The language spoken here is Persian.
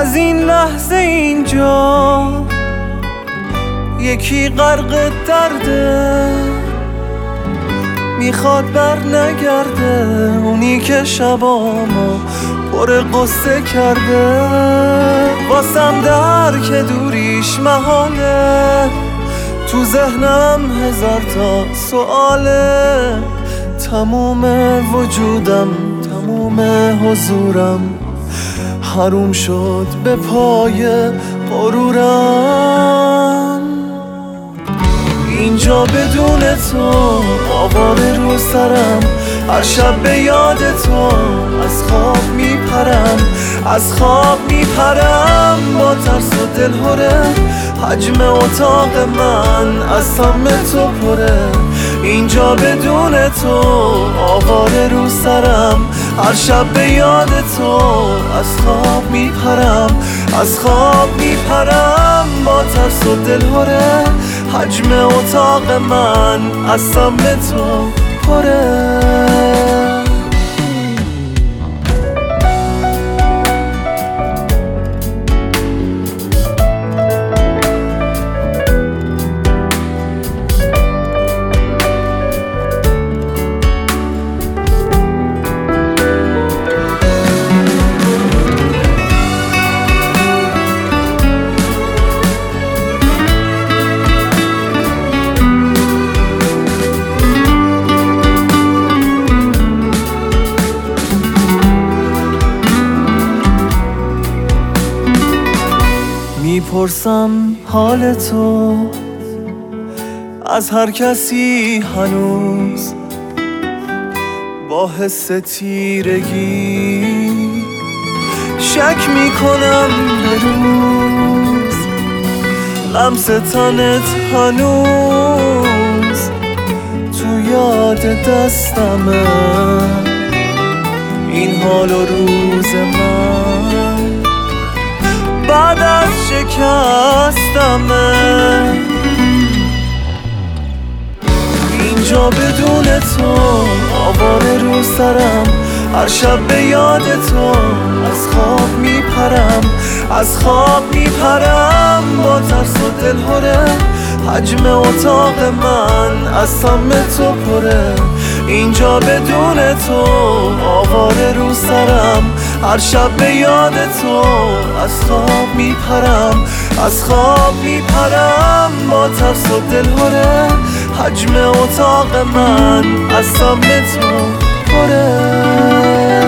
از این لحظه اینجا یکی غرق درده، میخواد بر نگرده. اونی که شبامو پر قصه کرده، واسم درک دوریش محاله. تو ذهنم هزار تا سواله، تموم وجودم، تموم حضورم حروم شد به پای غرورم. اینجا بدون تو آواره رو سرم، هر شب به یاد تو از خواب میپرم، از خواب میپرم با ترس و دلهوره. حجم اتاق من از سم تو پره، اینجا بدون تو آواره رو سرم، هر شب به یاد تو از خواب میپرم، از خواب میپرم با ترس و دلهوره. حجم اتاق من از سم تو پره. میپرسم حال تو از هر کسی هنوز، با حس تیرگی شک میکنم به روز. لمس تنت هنوز تو یاد دستمه، این حال و روز من بعد از شکستمه. اینجا بدون تو آواره رو سرم، هر شب به یاد تو از خواب میپرم، از خواب میپرم با ترس و دلهوره. حجم اتاق من از سم تو پره، اینجا بدون تو آواره رو سرم، هر شب به یاد تو از خواب میپرم، از خواب میپرم با ترس و دلهوره. حجم اتاق من از سم تو پره.